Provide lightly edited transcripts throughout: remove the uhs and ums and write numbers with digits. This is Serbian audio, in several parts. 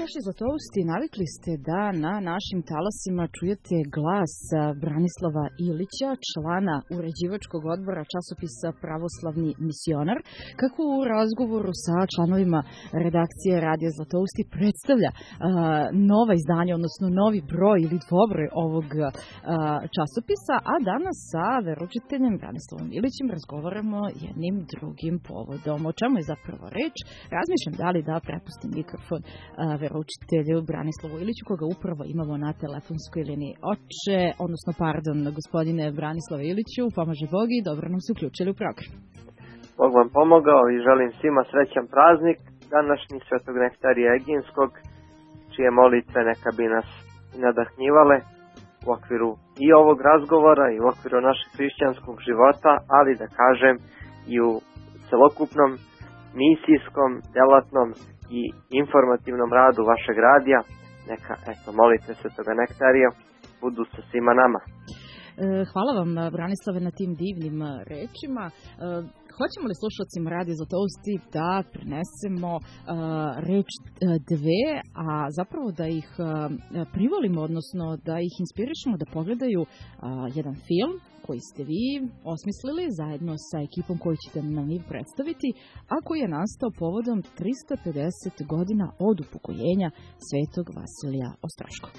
naši Zlatousti, navikli ste da na našim talasima čujete glas Branislava Ilića, člana uređivačkog odbora časopisa Pravoslavni misionar, kako u razgovoru sa članovima redakcije Radija Zlatousti predstavlja nova izdanja, odnosno novi broj ili dvobroj ovog časopisa, a danas sa veroučiteljem Branislavom Ilićem razgovaramo jednim drugim povodom. O čemu je zapravo reč? Razmišljam da li da prepustim mikrofon veroučitelju Branislavu Iliću, koga upravo imamo na telefonskoj liniji. Gospodine Branislave Iliću, pomaže Bog i dobro nam se uključili u program. Bog vam pomogao i želim svima srećan praznik današnji Svetog Nektarija Eginskog, čije molitve neka bi nas nadahnjivale u okviru i ovog razgovora i u okviru našeg hrišćanskog života, ali da kažem i u celokupnom misijskom, delatnom i informativnom radu vašeg radija. Neka, molite Svetoga Nektarija budu sa svima nama. Hvala vam, Branislave, na tim divnim rečima. Hoćemo li slušalcima Radija Zlatousti da prenesemo reč dve, a zapravo da ih privolimo, odnosno da ih inspirišemo da pogledaju jedan film koji ste vi osmislili zajedno sa ekipom koju ćete nam vi predstaviti, a koji je nastao povodom 350 godina od upokojenja Svetog Vasilija Ostroškog.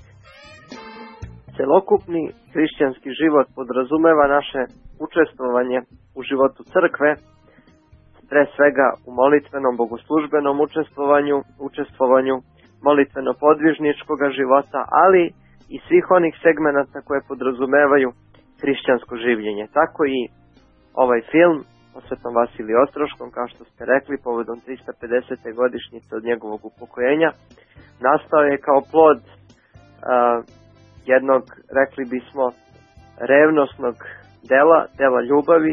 Celokupni hrišćanski život podrazumeva naše učestvovanje u životu crkve, pre svega u molitvenom, bogoslužbenom učestvovanju molitveno-podvižničkog života, ali i svih onih segmenata koje podrazumevaju hrišćansko življenje. Tako i ovaj film o Svetom Vasiliju Ostroškom, kao što ste rekli, povodom 350. godišnjice od njegovog upokojenja, nastao je kao plod jednog, rekli bismo, revnosnog dela ljubavi,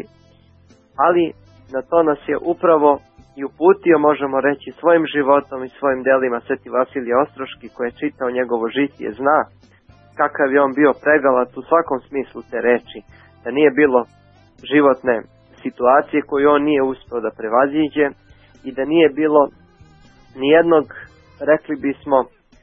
ali na to nas je upravo i uputio, možemo reći, svojim životom i svojim delima Sveti Vasilije Ostroški, koji je čitao njegovo žitije, zna kakav je on bio pregalac u svakom smislu te reči, da nije bilo životne situacije koju on nije uspeo da prevaziđe i da nije bilo nijednog, rekli bismo,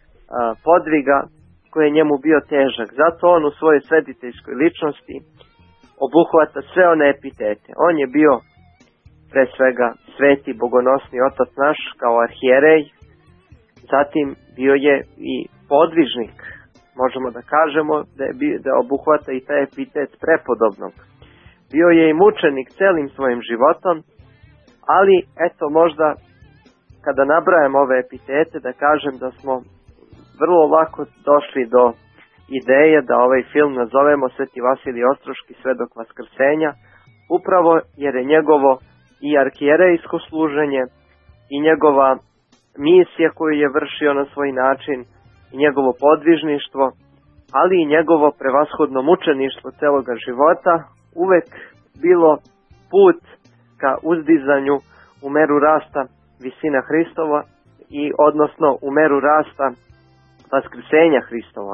podviga koji je njemu bio težak. Zato on u svojoj svetiteljskoj ličnosti obuhvata sve one epitete. On je bio pre svega sveti bogonosni otac naš kao arhijerej, zatim bio je i podvižnik, možemo da kažemo da obuhvata i taj epitet prepodobnog. Bio je i mučenik celim svojim životom, ali eto možda kada nabrajam ove epitete da kažem da smo vrlo lako došli do ideje da ovaj film nazovemo Sveti Vasilij Ostroški svedok vaskrsenja, upravo jer je njegovo i arhijerejsko služenje i njegova misija koju je vršio na svoj način i njegovo podvižništvo, ali i njegovo prevashodno mučeništvo celoga života uvek bilo put ka uzdizanju u meru rasta visina Hristova i odnosno u meru rasta vaskrsenja Hristovog.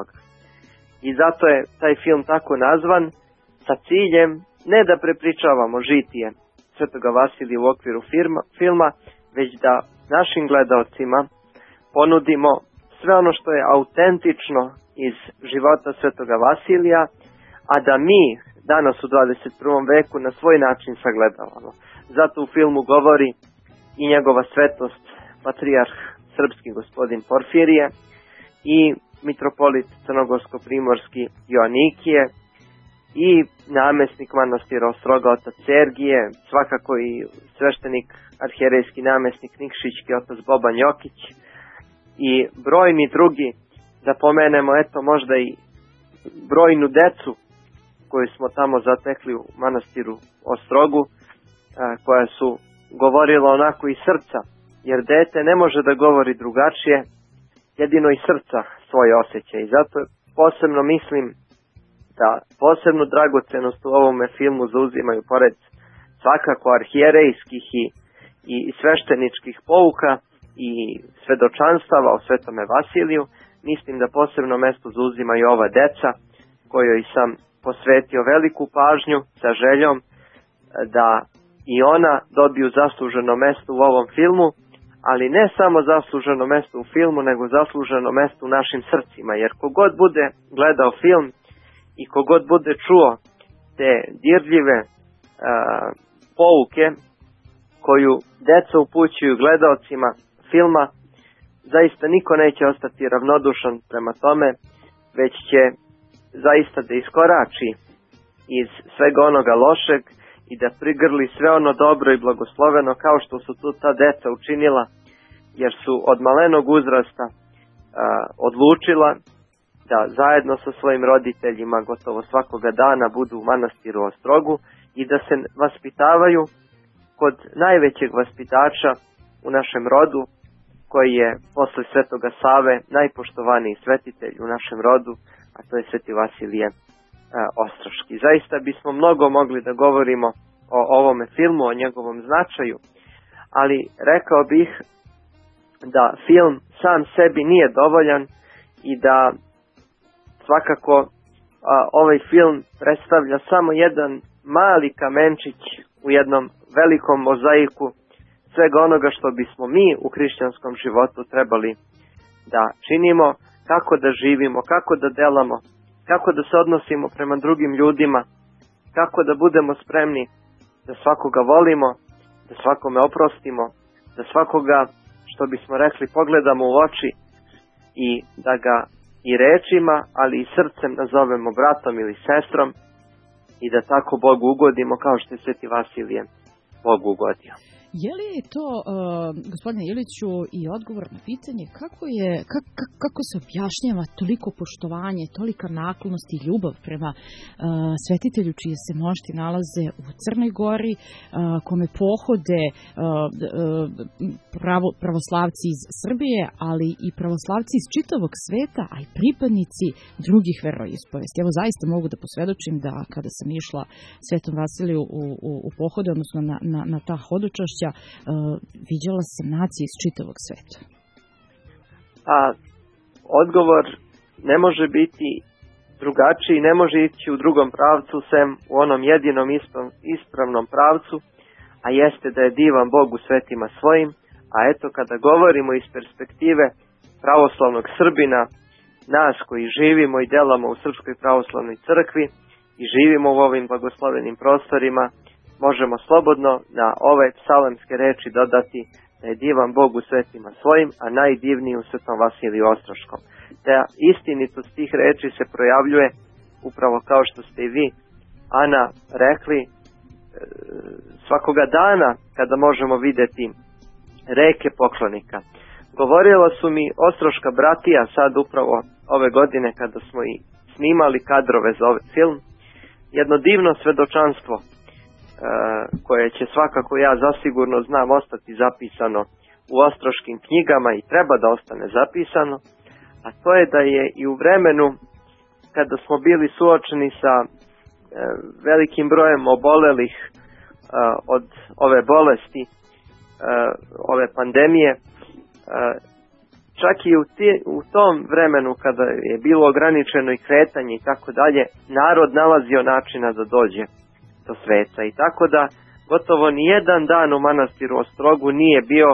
I zato je taj film tako nazvan, sa ciljem ne da prepričavamo žitije Svetoga Vasilija u okviru filma, već da našim gledaocima ponudimo sve ono što je autentično iz života Svetoga Vasilija, a da mi danas u 21. veku na svoj način sagledavamo. Zato u filmu govori i njegova svetost patrijarh srpski gospodin Porfirije i mitropolit crnogorsko-primorski Joanikije i namesnik manastira Ostroga otac Sergije, svakako i sveštenik arhijerejski namesnik Nikšićki otac Boban Jokić i brojni drugi, da pomenemo možda i brojnu decu koju smo tamo zatekli u manastiru Ostrogu, koja su govorila onako iz srca, jer dete ne može da govori drugačije, jedino iz srca svoje osjećaje. I zato posebno mislim da posebnu dragocenost u ovome filmu zauzimaju, pored svakako arhijerejskih i svešteničkih pouka i svedočanstava o Svetome Vasiliju, mislim da posebno mesto zauzimaju ova deca, kojoj sam posvetio veliku pažnju sa željom da i ona dobiju zasluženo mesto u ovom filmu, ali ne samo zasluženo mesto u filmu, nego zasluženo mesto u našim srcima, jer kogod bude gledao film i kogod bude čuo te dirljive pouke koju deca upućuju gledaocima filma, zaista niko neće ostati ravnodušan prema tome, već će zaista da iskorači iz svega onoga lošeg i da prigrli sve ono dobro i blagosloveno kao što su tu ta deca učinila, jer su od malenog uzrasta odlučila da zajedno sa svojim roditeljima gotovo svakoga dana budu u manastiru Ostrogu i da se vaspitavaju kod najvećeg vaspitača u našem rodu, koji je posle Svetoga Save najpoštovaniji svetitelj u našem rodu, a to je Sveti Vasilije Ostroški. Zaista bismo mnogo mogli da govorimo o ovome filmu, o njegovom značaju, ali rekao bih da film sam sebi nije dovoljan i da svakako ovaj film predstavlja samo jedan mali kamenčić u jednom velikom mozaiku svega onoga što bismo mi u hrišćanskom životu trebali da činimo, kako da živimo, kako da delamo, kako da se odnosimo prema drugim ljudima, kako da budemo spremni da svakoga volimo, da svakome oprostimo, da svakoga, što bismo rekli, pogledamo u oči i da ga i rečima, ali i srcem nazovemo bratom ili sestrom i da tako Bogu ugodimo kao što je Sveti Vasilije Bogu ugodio. Je li to, gospodine Iliću, i odgovor na pitanje kako se objašnjava toliko poštovanje, tolika naklonost i ljubav prema svetitelju čije se mošti nalaze u Crnoj Gori, kome pohode pravoslavci iz Srbije, ali i pravoslavci iz čitavog sveta, a i pripadnici drugih veroispovesti. Evo, zaista mogu da posvedočim da kada sam išla Svetom Vasiliju u pohode, odnosno na ta hodočašća, viđala sam nacije iz čitavog sveta. A odgovor ne može biti drugačiji, ne može ići u drugom pravcu sem u onom jedinom ispravnom pravcu, a jeste da je divan Bog u svetima svojim, a eto kada govorimo iz perspektive pravoslavnog Srbina, nas koji živimo i delamo u Srpskoj pravoslavnoj crkvi i živimo u ovim blagoslovenim prostorima, možemo slobodno na ove psalamske reči dodati da je divan Bog u svetima svojim, a najdivniji u Svetom Vasiliju Ostroškom. Te istinitost tih reči se projavljuje upravo kao što ste i vi, Ana, rekli, svakoga dana kada možemo videti reke poklonika. Govorila su mi ostroška bratija sad upravo ove godine kada smo i snimali kadrove za ovaj film, jedno divno svedočanstvo koje će svakako, ja zasigurno znam, ostati zapisano u ostroškim knjigama i treba da ostane zapisano, a to je da je i u vremenu kada smo bili suočeni sa velikim brojem obolelih od ove bolesti, ove pandemije, čak i u tom vremenu kada je bilo ograničeno i kretanje i tako dalje, narod nalazio načina da dođe do sveca. I tako da gotovo ni jedan dan u manastiru Ostrogu nije bio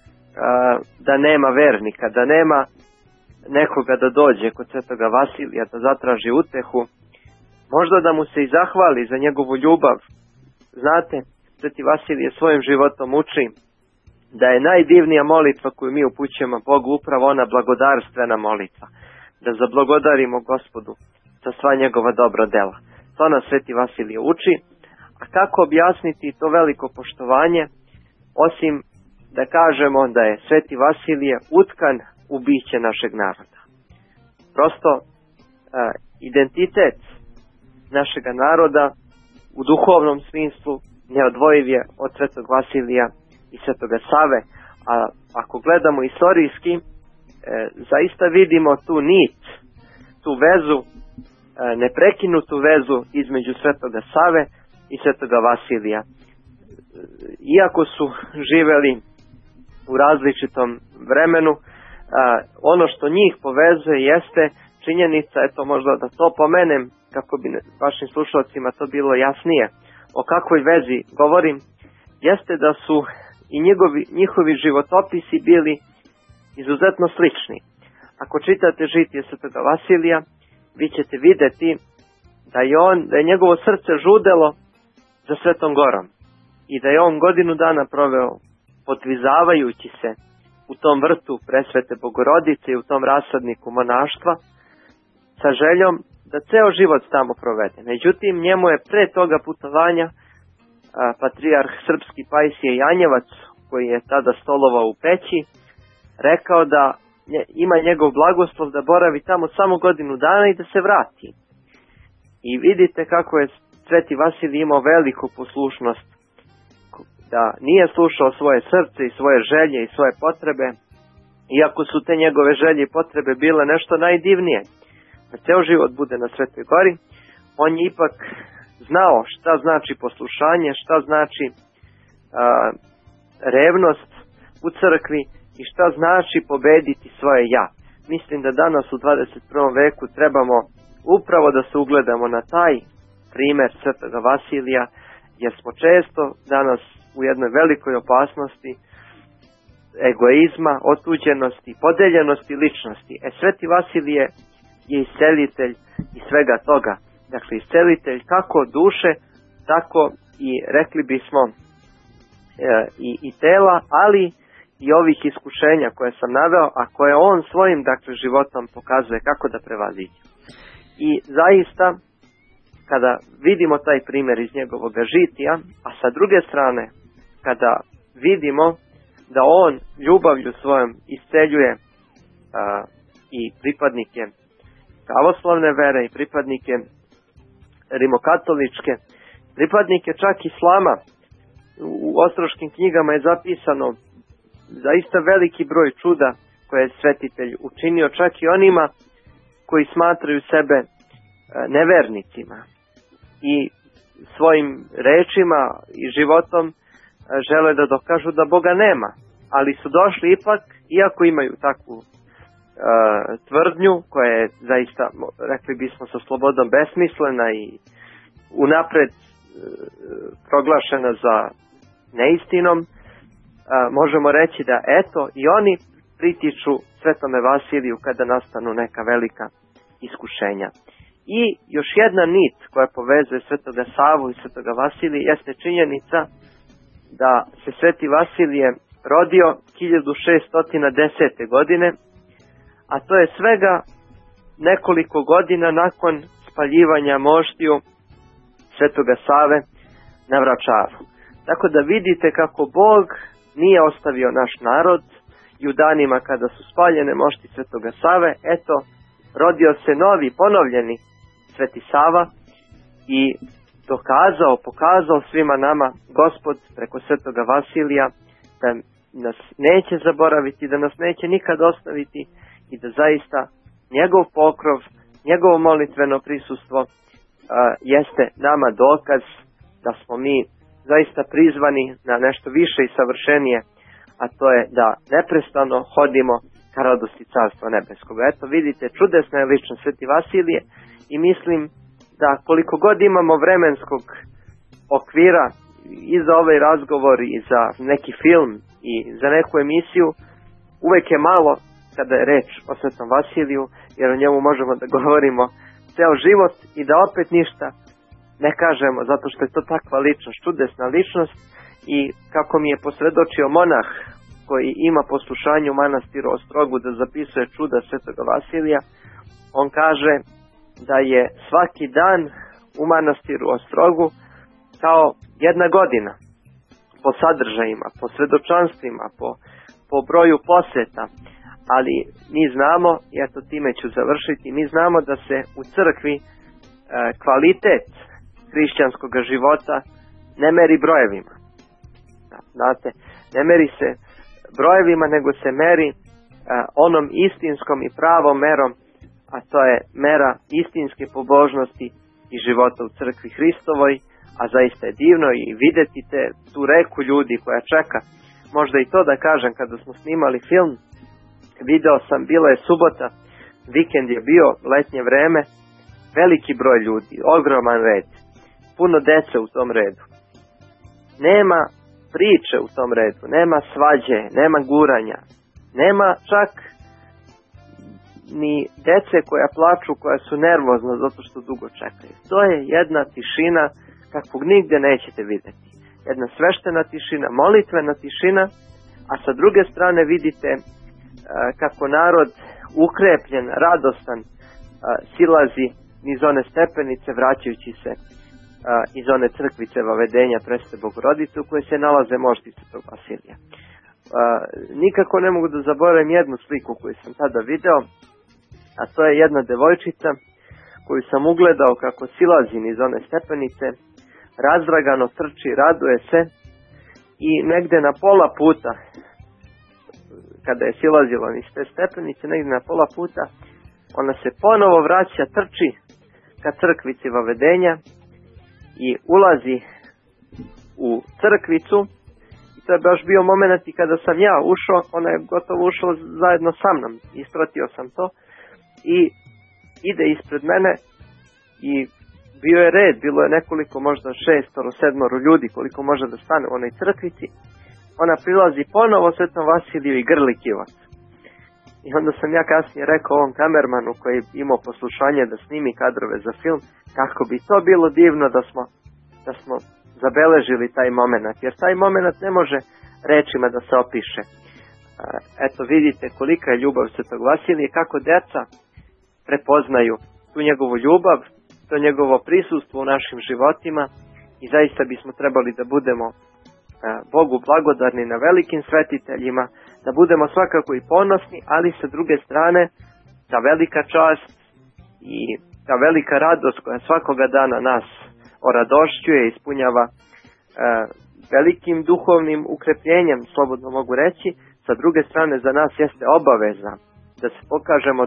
da nema vernika, da nema nekoga da dođe kod Svetoga Vasilija, da zatraži utehu, možda da mu se i zahvali za njegovu ljubav. Znate, Sveti Vasilije svojim životom uči da je najdivnija molitva koju mi upućujemo Bogu upravo ona blagodarstvena molitva, da zablagodarimo Gospodu za sva njegova dobra dela. To nas Sveti Vasilije uči, a kako objasniti to veliko poštovanje, osim da kažemo da je Sveti Vasilije utkan u biće našeg naroda. Prosto identitet našega naroda u duhovnom smislu neodvojiv je od Svetog Vasilija i Svetoga Save, a ako gledamo istorijski, zaista vidimo tu nit, tu vezu, neprekinutu vezu između Svetoga Save i Svetoga Vasilija. Iako su živeli u različitom vremenu, ono što njih povezuje jeste činjenica, eto možda da to pomenem kako bi vašim slušalcima to bilo jasnije, o kakvoj vezi govorim, jeste da su i njihovi životopisi bili izuzetno slični. Ako čitate žitije svetoga Vasilija, vi ćete vidjeti da je njegovo srce žudelo za Svetom Gorom i da je on godinu dana proveo podvizavajući se u tom vrtu Presvete Bogorodice i u tom rasadniku monaštva sa željom da ceo život tamo provede. Međutim, njemu je pre toga putovanja patrijarh srpski Pajsije Janjevac, koji je tada stolovao u Peći, rekao da ima njegov blagoslov da boravi tamo samo godinu dana i da se vrati. I vidite kako je Sveti Vasilij imao veliku poslušnost, da nije slušao svoje srce i svoje želje i svoje potrebe, iako su te njegove želje i potrebe bile nešto najdivnije. Da ceo život bude na Svetoj Gori, on je ipak znao šta znači poslušanje, šta znači revnost u crkvi i šta znači pobediti svoje ja. Mislim da danas u 21. veku trebamo upravo da se ugledamo na taj primer Svetoga Vasilija, jer smo često danas u jednoj velikoj opasnosti egoizma, otuđenosti, podeljenosti ličnosti. Sveti Vasilije je iscelitelj i svega toga. Dakle, iscelitelj kako duše, tako i rekli bismo i tela, ali i ovih iskušenja koje sam naveo, a koje on svojim životom pokazuje kako da prevaziđe. I zaista, kada vidimo taj primjer iz njegovog žitija, a sa druge strane, kada vidimo da on ljubavlju svojom isceljuje i pripadnike pravoslavne vere i pripadnike rimokatoličke, pripadnike čak islama, u ostroškim knjigama je zapisano zaista veliki broj čuda koje je svetitelj učinio čak i onima koji smatraju sebe nevernicima i svojim rečima i životom žele da dokažu da Boga nema, ali su došli ipak, iako imaju takvu tvrdnju koja je zaista, rekli bismo sa slobodom, besmislena i unapred proglašena za neistinom, možemo reći da eto i oni pritiču Svetome Vasiliju kada nastanu neka velika iskušenja. I još jedna nit koja povezuje Svetoga Savu i Svetoga Vasilija jeste činjenica da se Sveti Vasilije rodio 1610. godine, a to je svega nekoliko godina nakon spaljivanja moštiju Svetoga Save na Vračaru. Tako da vidite kako Bog nije ostavio naš narod i u danima kada su spaljene mošti Svetoga Save, eto, rodio se novi, ponovljeni Sveti Sava i pokazao svima nama Gospod preko Svetoga Vasilija da nas neće zaboraviti, da nas neće nikad ostaviti i da zaista njegov pokrov, njegovo molitveno prisustvo jeste nama dokaz da smo mi zaista prizvani na nešto više i savršenije, a to je da neprestano hodimo ka radosti Carstva nebeskog. Eto vidite, čudesna je ličnost Sveti Vasilije i mislim da koliko god imamo vremenskog okvira i za ovaj razgovor i za neki film i za neku emisiju, uvek je malo kada je reč o Svetom Vasiliju, jer o njemu možemo da govorimo ceo život i da opet ništa ne kažemo, zato što je to takva ličnost, čudesna ličnost. I kako mi je posredočio monah koji ima poslušanje u manastiru Ostrogu da zapisuje čuda Svetoga Vasilija, on kaže da je svaki dan u manastiru Ostrogu kao jedna godina po sadržajima, po svedočanstvima, po broju poseta, ali mi znamo, i eto time ću završiti, mi znamo da se u crkvi kvalitet hrišćanskog života ne meri brojevima. Znate, ne meri se brojevima, nego se meri onom istinskom i pravom merom, a to je mera istinske pobožnosti i života u crkvi Hristovoj, a zaista je divno i vidjeti tu reku ljudi koja čeka. Možda i to da kažem, kada smo snimali film, video sam, bila je subota, vikend je bio, letnje vreme, veliki broj ljudi, ogroman red, puno dece u tom redu. Nema priče u tom redu, nema svađe, nema guranja, nema čak ni dece koja plaču, koja su nervozna zato što dugo čekaju. To je jedna tišina kakvog nigde nećete vidjeti. Jedna sveštena tišina, molitvena tišina, a sa druge strane vidite kako narod ukrepljen, radostan, silazi niz one stepenice vraćajući se iz one crkvice Vavedenja Presvete Bogorodice u kojoj se nalaze mošti Svetog Vasilija. Nikako ne mogu da zaboravim jednu sliku koju sam tada video, a to je jedna devojčica koju sam ugledao kako silazi niz one stepenice, razdragano trči, raduje se i negde na pola puta, kada je silazila niz te stepenice, negde na pola puta, ona se ponovo vraća, trči ka crkvici Vavedenja i ulazi u crkvicu. I to je baš bio moment i kada sam ja ušao, ona je gotovo ušla zajedno sa mnom, ispratio sam to i ide ispred mene i bio je red, bilo je nekoliko, možda 6-7 ljudi koliko može da stane u onoj crkvici. Ona prilazi ponovo Svetom Vasiliju i grli kivac. I onda sam ja kasnije rekao ovom kamermanu koji je imao poslušanje da snimi kadrove za film, kako bi to bilo divno da smo zabeležili taj moment, jer taj moment ne može rečima da se opiše. Eto vidite kolika je ljubav Svetog Vasilija, kako deca prepoznaju tu njegovu ljubav, to njegovo prisustvo u našim životima i zaista bismo trebali da budemo Bogu blagodarni na velikim svetiteljima, da budemo svakako i ponosni, ali sa druge strane ta velika čast i ta velika radost koja svakoga dana nas oradošćuje i ispunjava velikim duhovnim ukrepljenjem, slobodno mogu reći, sa druge strane za nas jeste obaveza da se pokažemo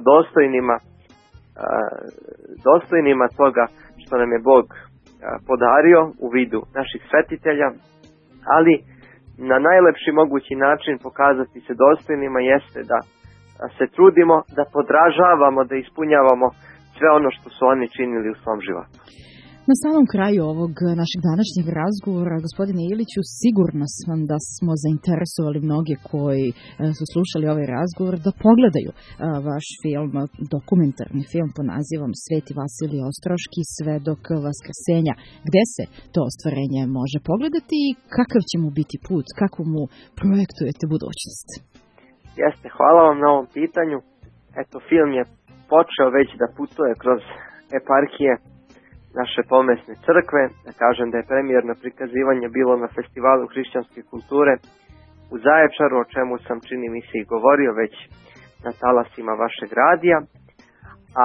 dostojnima toga što nam je Bog podario u vidu naših svetitelja, ali na najlepši mogući način pokazati se dostojnima jeste da se trudimo da podražavamo, da ispunjavamo sve ono što su oni činili u svom životu. Na samom kraju ovog našeg današnjeg razgovora, gospodine Iliću, sigurna sam da smo zainteresovali mnoge koji su slušali ovaj razgovor da pogledaju vaš film, dokumentarni film pod nazivom Sveti Vasilije Ostroški, svedok vaskrsenja. Gde se to ostvarenje može pogledati i kakav će mu biti put, kako mu projektujete budućnost? Jeste, hvala vam na ovom pitanju. Eto, film je počeo već da putuje kroz eparhije naše pomesne crkve. Da kažem da je premijerno prikazivanje bilo na Festivalu hrišćanske kulture u Zaječaru, o čemu sam čini mi se i govorio već na talasima vašeg radija. A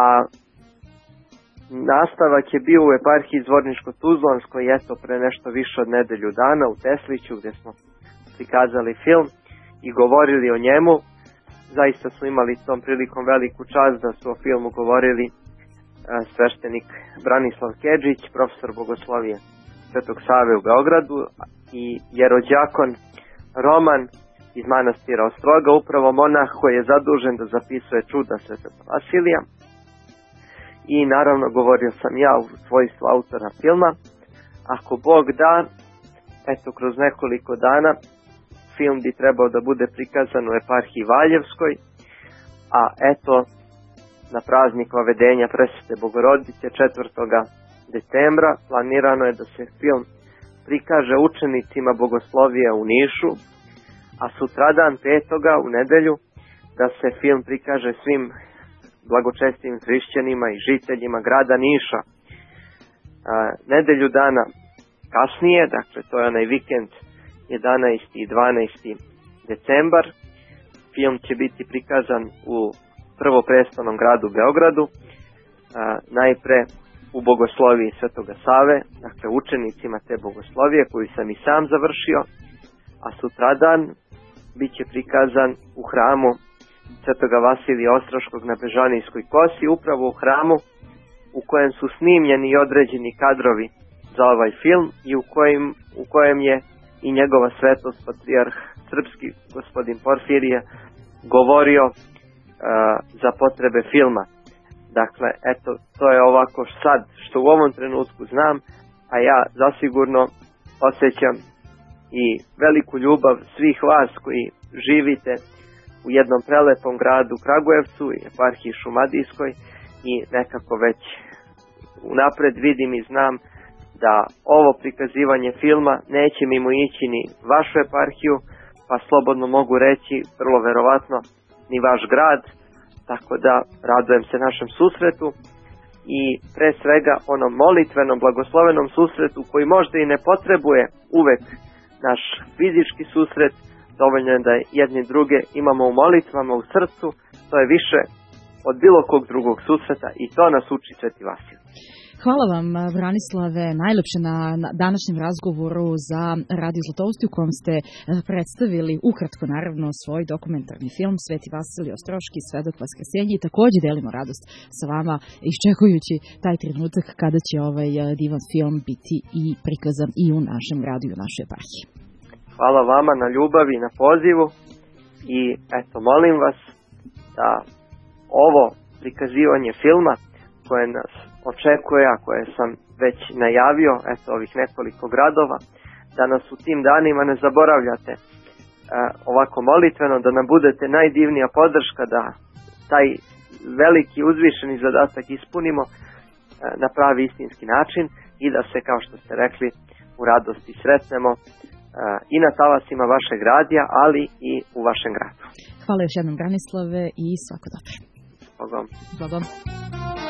nastavak je bio u eparhiji Zvorničko-Tuzlanskoj, eto pre nešto više od nedelju dana u Tesliću, gdje smo prikazali film i govorili o njemu. Zaista smo imali tom prilikom veliku čast da su o filmu govorili sveštenik Branislav Kedžić, profesor bogoslovije Svetog Save u Beogradu i jerođakon Roman iz manastira Ostroga, upravo monah koji je zadužen da zapisuje čuda Svetog Vasilija. I naravno govorio sam ja u svojstvu autora filma. Ako Bog da, eto kroz nekoliko dana film bi trebao da bude prikazan u eparhiji Valjevskoj, a eto na praznik Vavedenja Presvete Bogorodice 4. decembra planirano je da se film prikaže učenicima bogoslovija u Nišu, a sutradan 5. u nedelju da se film prikaže svim blagočestivim hrišćanima i žiteljima grada Niša. Nedelju dana kasnije, dakle to je onaj vikend 11. i 12. decembar, film će biti prikazan u prvopredstavnom gradu Beogradu, najpre u bogosloviji Svetoga Save, dakle učenicima te bogoslovije koju sam i sam završio, a sutradan bit će prikazan u hramu Svetoga Vasilija Ostroškog na Bežanijskoj kosi, upravo u hramu u kojem su snimljeni i određeni kadrovi za ovaj film i u kojem je i njegova svetost patrijarh srpski gospodin Porfirije govorio za potrebe filma. Dakle, eto, to je ovako što u ovom trenutku znam, a ja zasigurno osjećam i veliku ljubav svih vas koji živite u jednom prelepom gradu Kragujevcu i eparhiji Šumadijskoj i nekako već unapred vidim i znam da ovo prikazivanje filma neće mimo ići ni vašu eparhiju, pa slobodno mogu reći vrlo verovatno ni vaš grad, tako da radujem se našem susretu i pre svega onom molitvenom, blagoslovenom susretu koji možda i ne potrebuje uvek naš fizički susret, dovoljno je da jedni druge imamo u molitvama, u srcu, to je više od bilo kog drugog susreta i to nas uči Sveti Vasilij. Hvala vam, Branislave, najlepše na današnjem razgovoru za Radio Zlatousti u kom ste predstavili ukratko naravno svoj dokumentarni film Sveti Vasilij Ostroški, Svedok Vaskrsenja i takođe delimo radost sa vama iščekujući taj trenutak kada će ovaj divan film biti i prikazan i u našem gradu i u našoj eparhiji. Hvala vama na ljubavi, na pozivu i eto, molim vas da ovo prikazivanje filma koje nas očekuje, a koje sam već najavio, eto ovih nekoliko gradova, da nas u tim danima ne zaboravljate ovako molitveno, da nam budete najdivnija podrška, da taj veliki uzvišeni zadatak ispunimo na pravi istinski način i da se, kao što ste rekli, u radosti sretnemo i na talasima vašeg radija, ali i u vašem gradu. Hvala još jednom, Branislave, i svako dobro. Bogom. Bogom.